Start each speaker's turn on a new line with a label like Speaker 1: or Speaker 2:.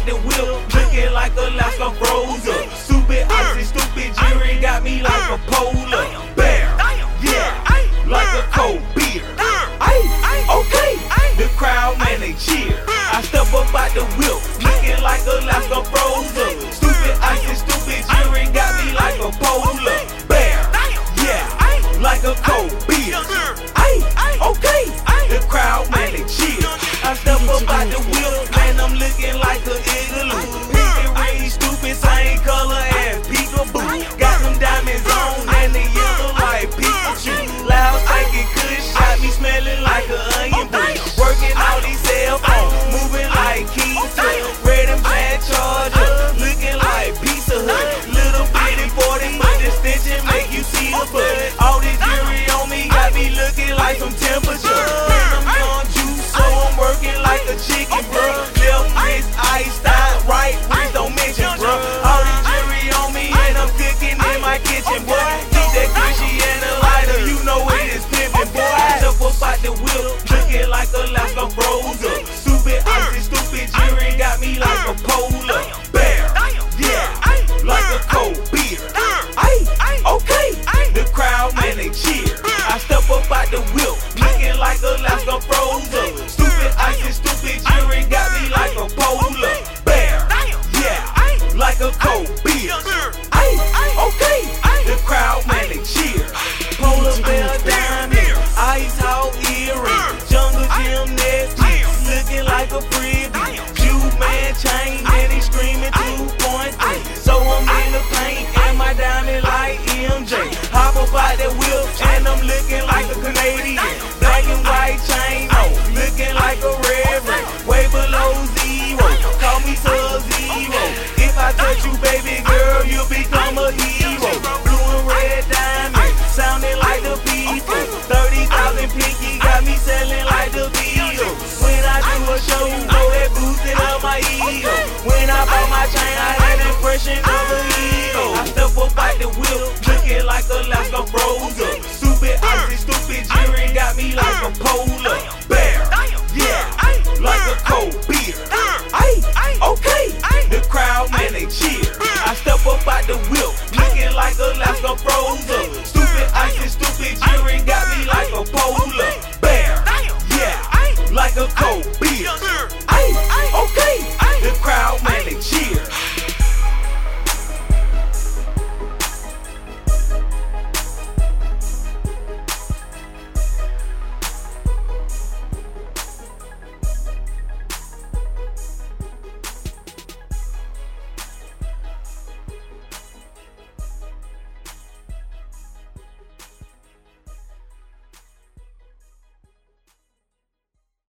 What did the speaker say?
Speaker 1: the wheel, looking like Alaska frozen. Stupid icy, stupid jury got me like a polar bear. Yeah, like a cold beer. Okay, the crowd man they cheer. I step up out the wheel, looking like Alaska frozen. Stupid icy, stupid jury got me like a polar bear. Yeah, like a cold beer. Okay, the crowd man they cheer. I step up out the wheel, man I'm looking like a igloo. Picking really stupid, same color as peekaboo. Got them diamonds on and they yellow like Pikachu. Loud stinking kush, shot me smelling like an onion bush. Working all these cell phones, moving like Keita. Red and black charger, looking like Pizza Hut. Little bitty 40, but the stitching make you see the butt. All this jewelry on me got me looking like some temperature. I'm young juice, so I'm working like a chicken, bruh. Left wrist iced out, right wrist don't mention, bruh. All this jewelry on me and I'm cooking in my kitchen, boy. Keep that cushy and a lighter, you know it is pimpin', boy. Jump up out the wheel, looking like Alaska frozen. Stupid icy, stupid jewelry got me like a polar bear. Yeah, like a cold beer. Okay, the crowd man they cheer. I step up out the wheel, looking like Alaska frozen. Stupid icy, stupid jewelry got me like a polar bear. Yeah, like a cold beer. Okay, the crowd man they cheer. Polar bear diamond, ice hot earring, jungle gymnastics, looking like a freebie. Juke man chain and he screaming 2.3. So I'm in the paint and my diamond like MJ. Hop up out that wheel and I'm looking like a Canadian. Black and white chain on, looking like a reverend. Way below zero, call me Sub-Zero. If I touch you, baby girl, you'll become a hero. Blue and red diamond, sounding like the people. 30,000 pinky got me selling like the Beatles. When I do a show, you know that boosted up my ego. When I bought my chain, I had the impression of a hero. I step up out the wheel, looking like Alaska frozen. Stupid icy, stupid jewelry got me like a polar bear. Yeah, like a cold beer. Okay, the crowd man they cheer. I step up out the wheel, looking like Alaska frozen. Stupid icy, stupid jewelry got me like a polar bear. Yeah, like a cold beer. Okay, the crowd man they cheer.